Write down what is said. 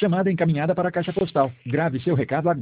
Chamada encaminhada para a caixa postal. Grave seu recado agora.